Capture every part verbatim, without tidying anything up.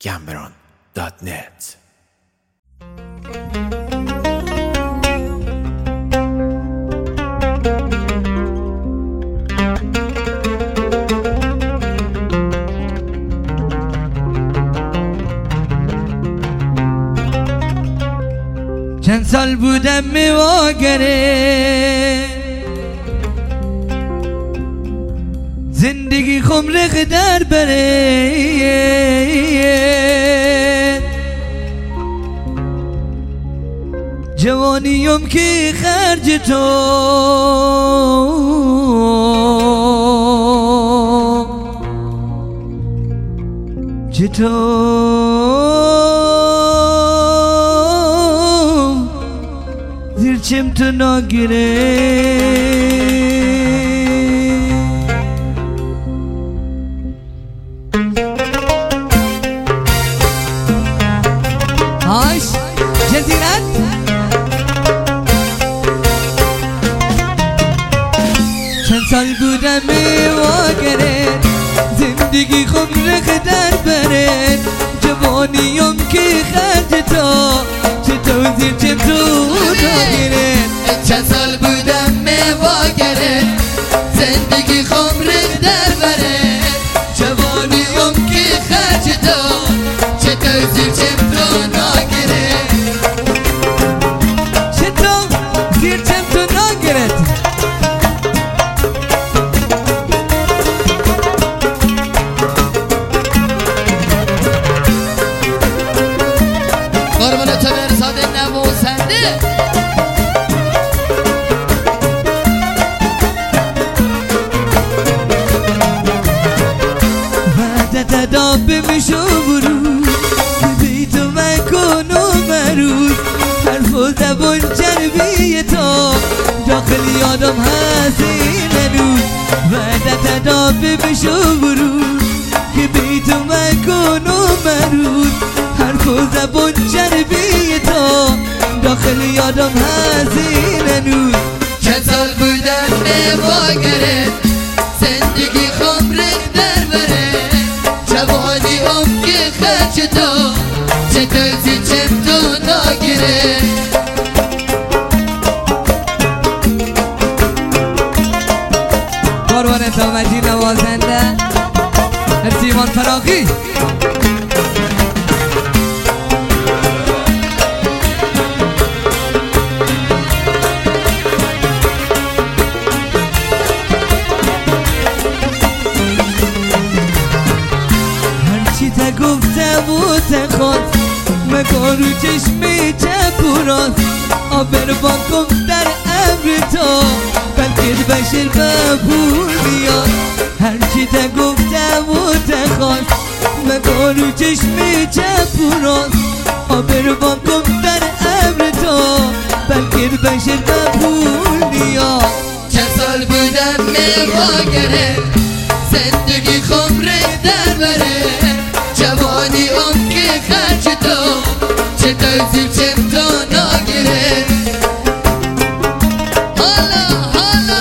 گمبران دات نت. چند سال بودم میواگره زندگی خمرق در بره جوانیم که خرج تو چطور زیر چم تو ناگیره هاش جزیرت چند سال بودم میواگره زندگی خمرق در بره جوانیم که خرج تو چطور زیر چم تو ناگیره چند سال بودم میواگره زندگی خمرق در بره جوانیم که خرج تو چطور زیر چم تو ناگیره چطور زیر چم تو ناگیره قربان تو مرزاد نوازنده وعدت ادا بمیشو برو بیت و مکن و مروز حرف و زبان چربی تو داخل یادم هست این هنوز وعدت ادا بمیشو برو که بیت و مکن و مروز حرف و زبان چربی تو داخل یادم هست این هنوز چند سال بودم میواگره زندگی خمرق در بره جوانی هم که خرج تو چطور زیر چم تو ناگیره قربان تا مجید نوازنده ارسیمان فراقی هرچی تا گفتم و تخواست مکن رو چشمی چپ و راست آبر باکم در امر تو بلکه بشر قبول میاد هرچی تا گفتم و تخواست مکن رو چشمی چپ و راست آبر باکم در امر تو بلکه بشر قبول میاد چند سال بودم میواگره زندگی خمرق در بره جوانی هم که خرج تو چطور زیر چم تو ناگیره حالا حالا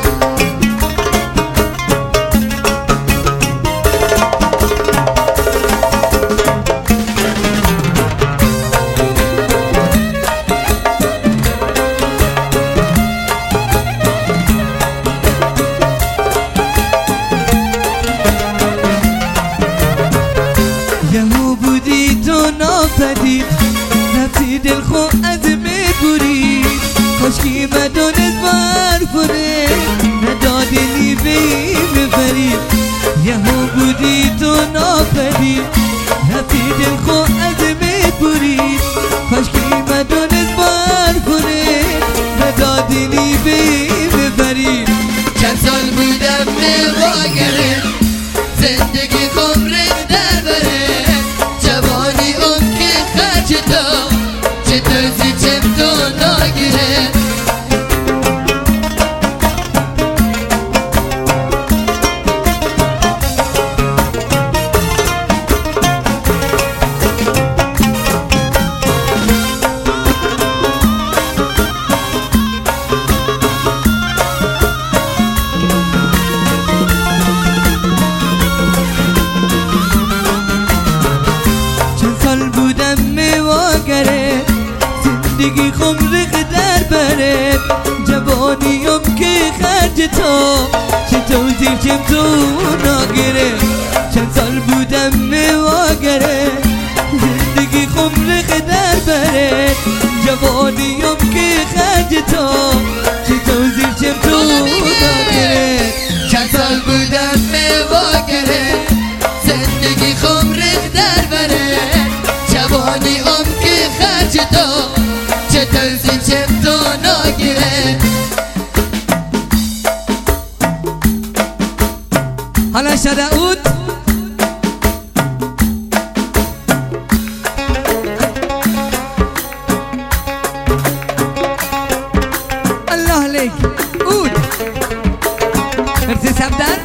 یهو بودی تو ناپدید رفتی دل خو از میبورید کاشکی مدونست بر کنه ندادی نیبی بفرید یهو بودی تو ناپدید رفتی دل خو از میبورید کاشکی مدونست بر کنه ندادی نیبی بفرید چند سال بودم میواگره زندگی خمرق در بره جوانی اون که خرج تو چطور زیر چم تو ناگیره زندگی خمرق در بره جوانیم که خرج تا چه توزیر چم تو ناگره چند سال بودم میواگره زندگی خمرق در بره جوانیم که خرج تا چه توزیر چم تو ناگره چند سال بودم میواگره زندگی خمرق در بره جوانی ام که خرج تو چه توزیر چم تو ناگره حالا شدعود الله عليك عود مرسي سبدان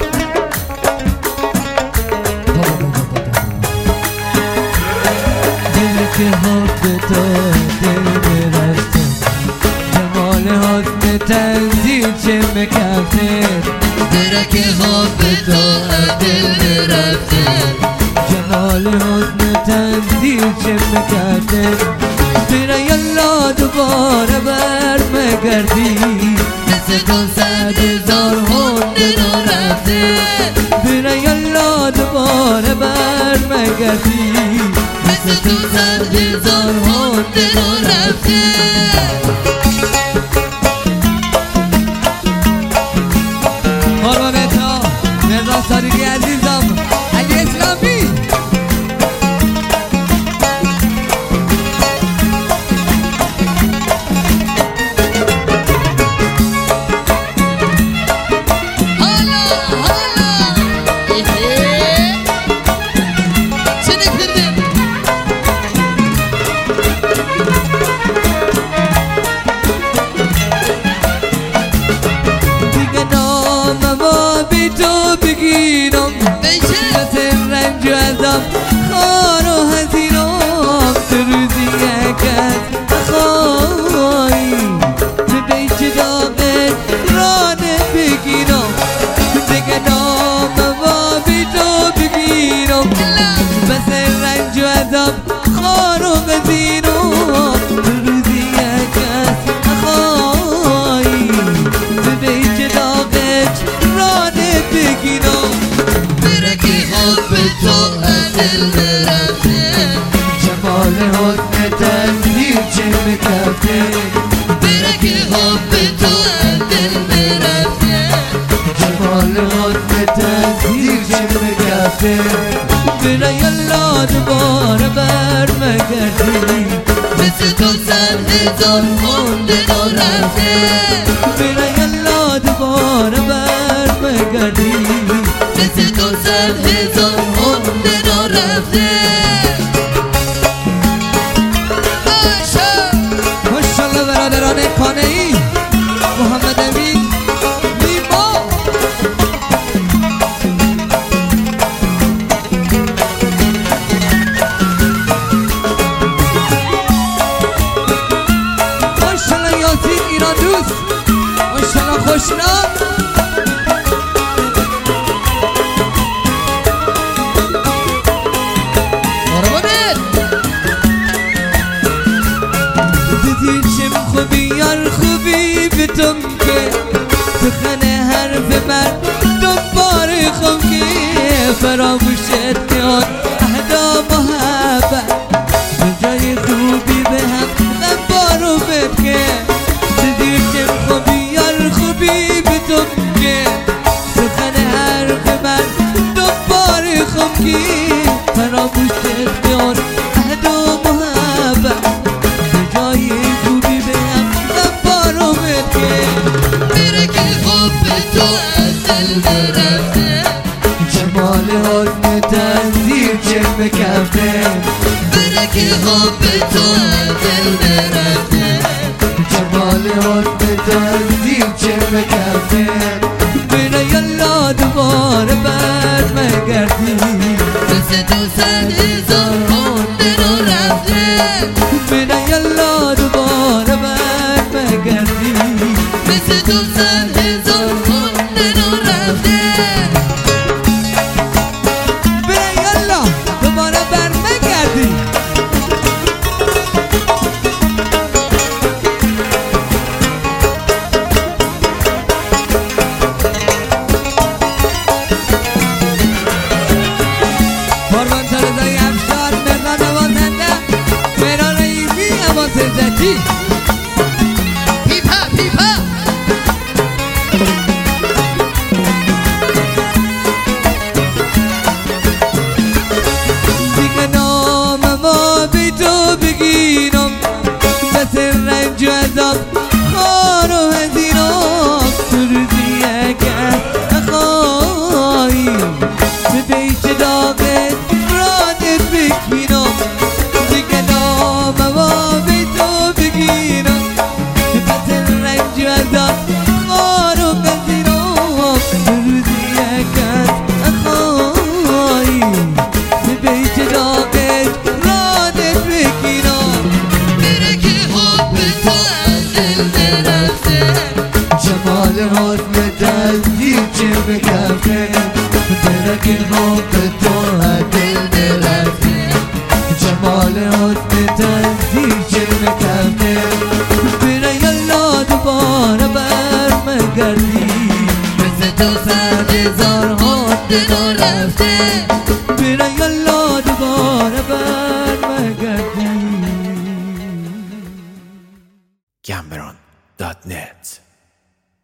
دل که حب تو دل برفته جمال حسن تنزیل چه مکفته درک حب تو دل برفته جمال حسن تنزیل چه مکفته بیره یلا دوباره بر مگردی مثل تو صد هزار هنده رو رفته بیره یلا دوباره بر مگردی مثل تو صد هزار هنده رو رفته قربانت ها مرزا صادقی عزیزم علی اسلامی خار و هزینام تو روزی یکت خواهی به بیچ داغت رانه بگیرم دیگه نام و بی تو بگیرم بس رنج و عذاب خار و هزینام تو روزی یکت خواهی به بیچ داغت رانه بگیرم برکی حب تو دل برفته جمال حسن تنزیل چه مکفته برکی حب تو دل برفته جمال حسن تنزیل چه مکفته بیره یلا دوباره بر مگردی مثل تو صد هزار هنده رو رفته بیره یلا دوباره بر مگردی مثل تو صد هزار هنده رو رفته ماشاءالله برادران کانه‌ای محمد امین نیما ماشاءالله یاسین ایران دوست ماشاءالله خوشنام خوبی یار خوبی به تم که سخن حرف من دوباره خم که فراموشت میان اهدا محبت به جای خوبی به هم غبارو بد که دیدی که خوبی یار خوبی به تم که سخن حرف من دوباره خم که فراموشت میان اهدا محبت به جای خوبی به هم غبارو بد که برکی حب تو دل برفته جمال حسن تنزیل چه مکفته برکی حب تو دل برفته جمال حسن تنزیل چه مکفته بیره یلا دوباره بر مگردی مثل تو صد هزار هنده رو رفته بیره یلا دوباره بر مگردی مثل تو صد هزار هنده رو رفته بیره یلا دوباره بر مگردی مرسی پیپا پیپا دیگه ناممو بی تو بگیرم بس رنج و عذاب خار و هزینم تو روزی اگر نخواهی به بیت داغت رادت بکینم دیگه ناممو بی تو بگیرم بس رنج و عذاب خار و هزینم تو روزی اگر نخواهی به بیت داغت رادت بکینم میره که حب تو از دل نرفته جمال حسن دستی چه بکفته درک حب تو از دل نرفته جمال حسن دستی چه بکفته بره یالا دوباره برمگردی مثل تو صد هزار حب دل رفته بره یالا دوباره برمگردی